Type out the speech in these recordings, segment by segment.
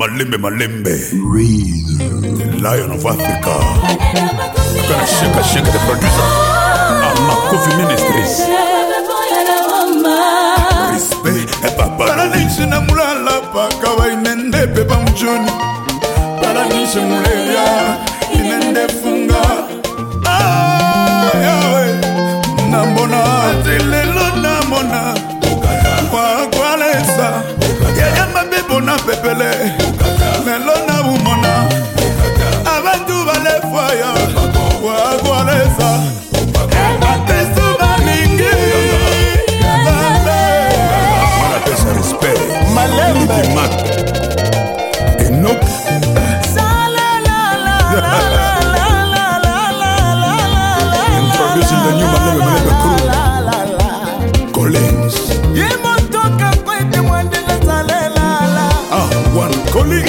Malembe. The Lion of Africa. Gonna shake the producer. Makofi Ministries. Respect et papa. Paranishi na mulala paka wa inende pepa mchuni. Paranishi muleya inende funga. Yawe namona tilelo namona. Kwa kwalesa yaya mabebo na pepele. Melona umona. Abantu vale fire. Kwa kwalesa atesu bamingi. Respect. Malembe. Enoch. Introducing the new Malembe crew. Collins. One Collins.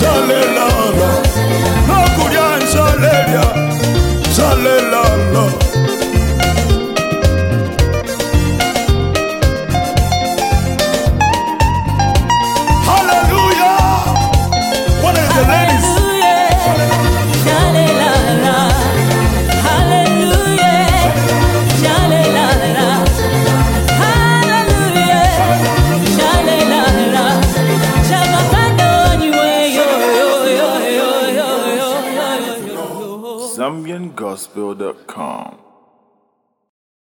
Zalelala, no Kurian Zalelia, Zalelala. Hallelujah. What is the ladies? Zalelala, hallelujah, Zalelala, hallelujah, Zalelala. ZambianGospel.com